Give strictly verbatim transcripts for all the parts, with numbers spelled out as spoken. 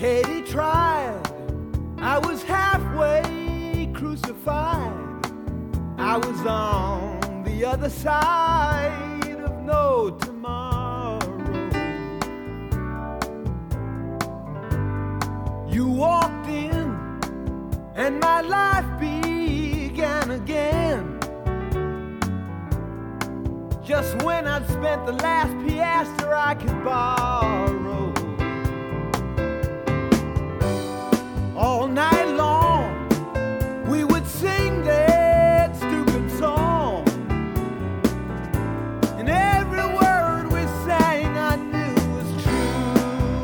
Katie tried, I was halfway crucified. I was on the other side of no tomorrow. You walked in and my life began again. Just when I'd spent the last piastre I could borrow. All night long we would sing that stupid song, and every word we sang I knew was true.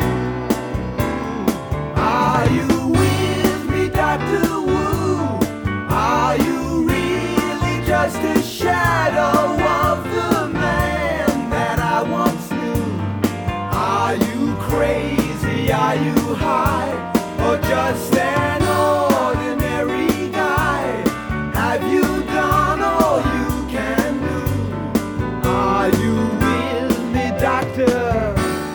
Are you with me, Doctor Wu? Are you really just a shadow of the man that I once knew? Are you crazy? Are you high? Or just an ordinary guy? Have you done all you can do? Are you with me, doctor?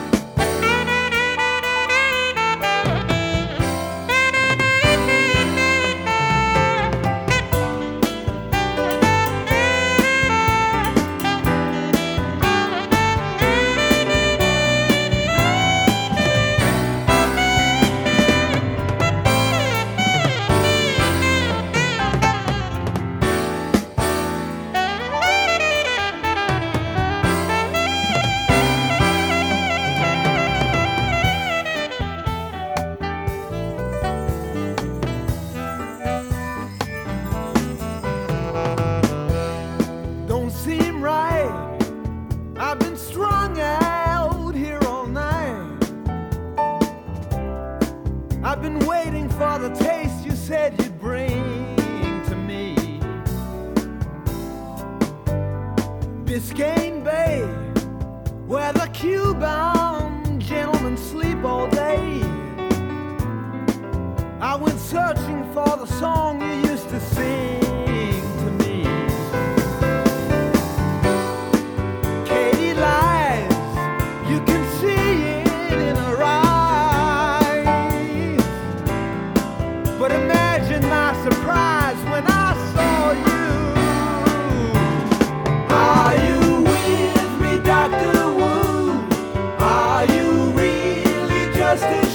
Seem right. I've been strung out here all night. I've been waiting for the taste you said you'd bring to me. Biscayne Bay, where the Cuban gentlemen sleep all day. I went searching for the song you used to sing to me. But imagine my surprise when I saw you. Are you with me, Doctor Wu? Are you really just a